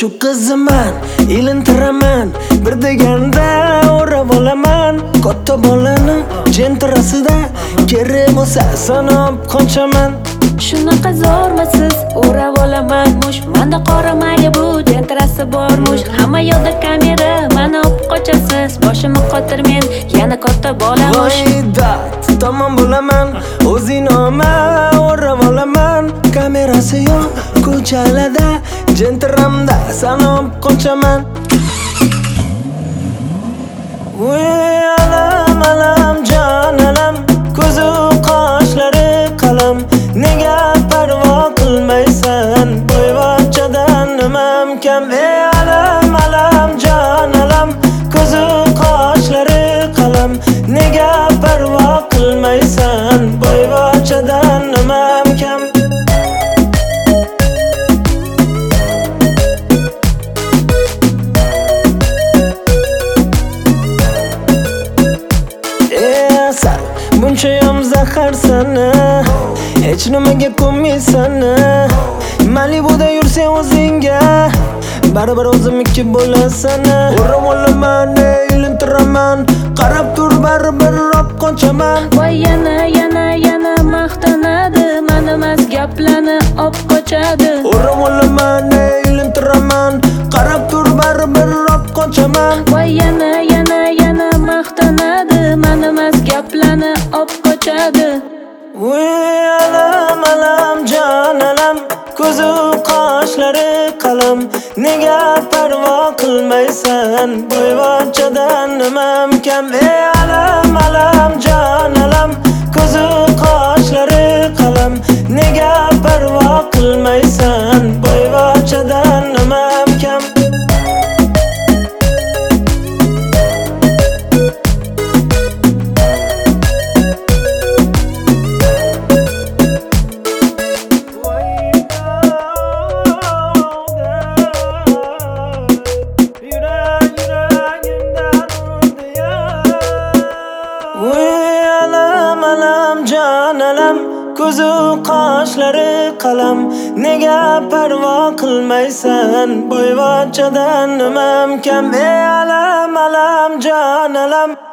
Shu qiziman, ilintiraman, bir deganda o'rab olaman. Katta bolani jentirasida kerak bo'lsa sanab qonchaman. Shunaqa zo'rmisiz, o'rab olaman mush. Manda qoramayli bu jentirasi bormush. Hamma yoqda kamera, mani olib qochasiz. Boshimni qotirmen, yana katta bolamush. Voydat, tamom bo'laman, o'zinoma o'rab olaman. Kamerasi yo'q, ko'chalarda jentiramda sanab qonchaman. Voy alam alam jon alam, ko'zu qoshlari qalam. Nega parvo qilmaysan, bo'yvochadan nimam kam? Ey alam alam jon alam, ko'zu qoshlari qalam. Nega parvo qilmaysan, bo'yvochadan nimam kam? Bunchayam zaharsana, hech nimaga ko'nmaysana. Malibuda yursang o'zingga, baribir o'zimniki bo'lasana. O'rab olaman, ilintiraman, qarab tur baribir olib qochaman. Voy yana maqtanadi, mani emas gaplarni olib qochadi. O'rab olaman, ilintiraman, qarab tur baribir olib qochaman. Voy yana maqtanadi, mani emas gaplarni olib qochadi. Voy alam alam jon alam, ko'zu qoshlari qalam. Nega parvo qilmaysan, bo'yvochadan nimam kam? Ey alam alam jon alam, ko'zu qoshlari qalam. Nega parvo qilmaysan, bo'yvochadan nimam kam? Ko'zu qoshlari qalam. Nega parvo qilmaysan, bo'yvochadan nimam kam? Ey alam alam jon alam.